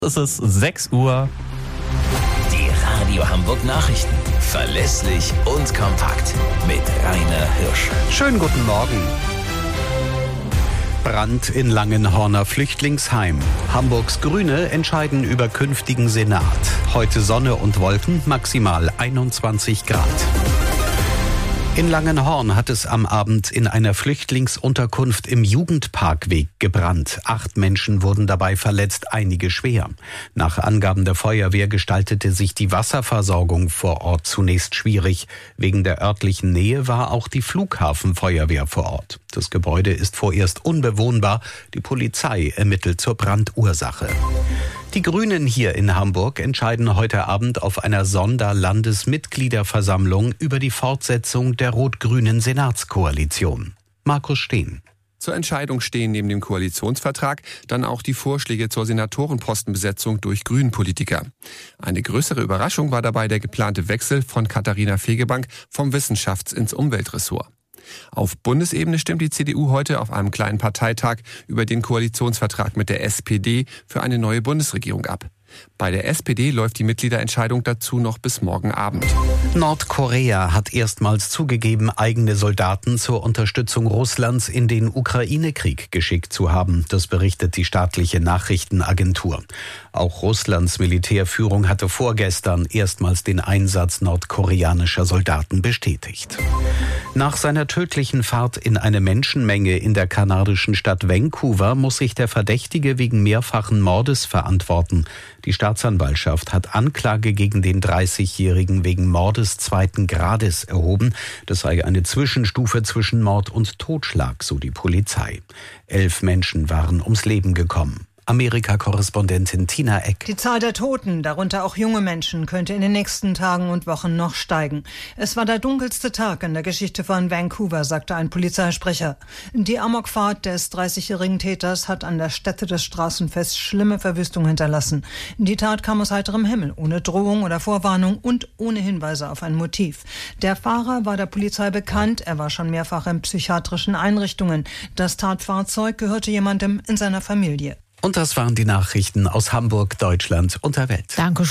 Es ist 6 Uhr. Die Radio Hamburg Nachrichten. Verlässlich und kompakt. Mit Rainer Hirsch. Schönen guten Morgen. Brand in Langenhorner Flüchtlingsheim. Hamburgs Grüne entscheiden über künftigen Senat. Heute Sonne und Wolken, maximal 21 Grad. In Langenhorn hat es am Abend in einer Flüchtlingsunterkunft im Jugendparkweg gebrannt. 8 Menschen wurden dabei verletzt, einige schwer. Nach Angaben der Feuerwehr gestaltete sich die Wasserversorgung vor Ort zunächst schwierig. Wegen der örtlichen Nähe war auch die Flughafenfeuerwehr vor Ort. Das Gebäude ist vorerst unbewohnbar. Die Polizei ermittelt zur Brandursache. Die Grünen hier in Hamburg entscheiden heute Abend auf einer Sonderlandesmitgliederversammlung über die Fortsetzung der rot-grünen Senatskoalition. Markus Steen. Zur Entscheidung stehen neben dem Koalitionsvertrag dann auch die Vorschläge zur Senatorenpostenbesetzung durch Grünen-Politiker. Eine größere Überraschung war dabei der geplante Wechsel von Katharina Fegebank vom Wissenschafts- ins Umweltressort. Auf Bundesebene stimmt die CDU heute auf einem kleinen Parteitag über den Koalitionsvertrag mit der SPD für eine neue Bundesregierung ab. Bei der SPD läuft die Mitgliederentscheidung dazu noch bis morgen Abend. Nordkorea hat erstmals zugegeben, eigene Soldaten zur Unterstützung Russlands in den Ukraine-Krieg geschickt zu haben. Das berichtet die staatliche Nachrichtenagentur. Auch Russlands Militärführung hatte vorgestern erstmals den Einsatz nordkoreanischer Soldaten bestätigt. Nach seiner tödlichen Fahrt in eine Menschenmenge in der kanadischen Stadt Vancouver muss sich der Verdächtige wegen mehrfachen Mordes verantworten. Die Staatsanwaltschaft hat Anklage gegen den 30-Jährigen wegen Mordes 2. Grades erhoben. Das sei eine Zwischenstufe zwischen Mord und Totschlag, so die Polizei. 11 Menschen waren ums Leben gekommen. Amerika-Korrespondentin Tina Eck. Die Zahl der Toten, darunter auch junge Menschen, könnte in den nächsten Tagen und Wochen noch steigen. Es war der dunkelste Tag in der Geschichte von Vancouver, sagte ein Polizeisprecher. Die Amokfahrt des 30-jährigen Täters hat an der Stätte des Straßenfests schlimme Verwüstung hinterlassen. Die Tat kam aus heiterem Himmel, ohne Drohung oder Vorwarnung und ohne Hinweise auf ein Motiv. Der Fahrer war der Polizei bekannt, er war schon mehrfach in psychiatrischen Einrichtungen. Das Tatfahrzeug gehörte jemandem in seiner Familie. Und das waren die Nachrichten aus Hamburg, Deutschland und der Welt. Danke.